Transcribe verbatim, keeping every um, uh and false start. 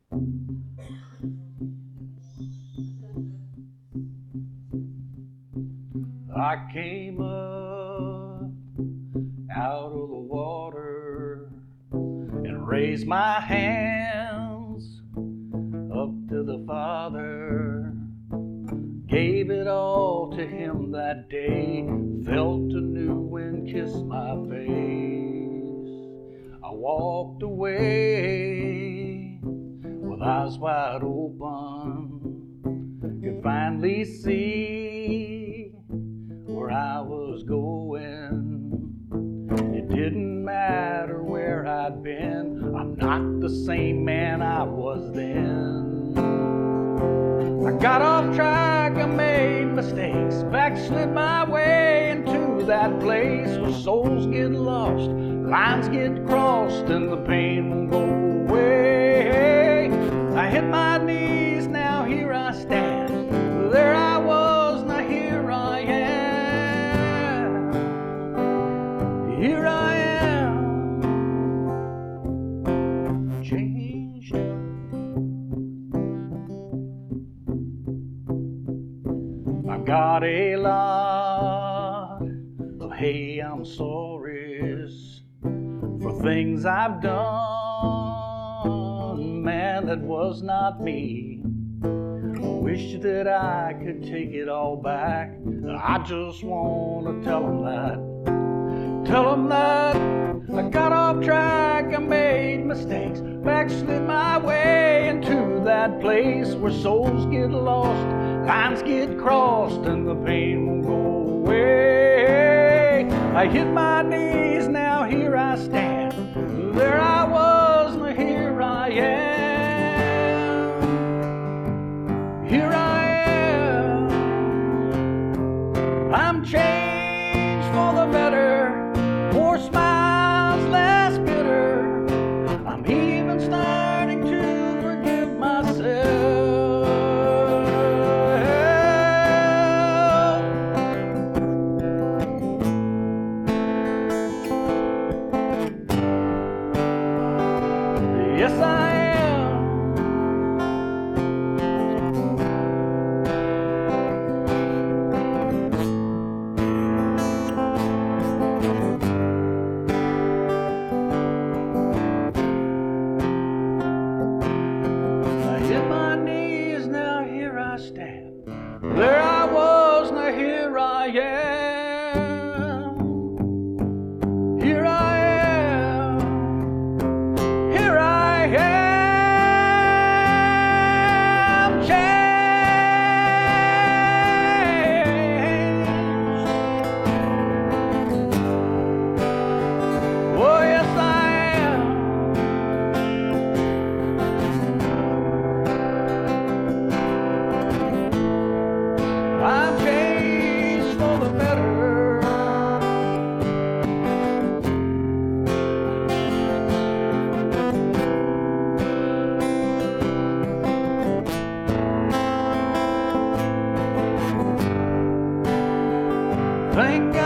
I came up out of the water and raised my hands up to the Father. Gave it all to Him that day. Felt a new wind kiss my face. I walked away with eyes wide open. Could finally see where I was going. It didn't matter where I'd been. I'm not the same man I was then. I got off track, I made mistakes, backslid my way into that place where souls get lost, lines get crossed, and the pain won't go away. I hit my knees, now here I stand. There I was, now here I am. Here I am, changed. I've got a lot of hey, I'm sorry's for things I've done. Man, that was not me. I wish that I could take it all back. I just want to tell them that. Tell them that I got off track, I made mistakes, backslid my way into that place where souls get lost, lines get crossed, and the pain won't go away. I hit my knees, now here I stand. There I was, now here I am. Here I am. I'm changed for the better. More smiles, less bitter. I'm even starting to forgive myself. Yes, I am. I hit my knees, now here I stand. There I was, now here I am. Here I am. Here I am, changed. Oh, yes, I am. I'm changed for the better. Thank God.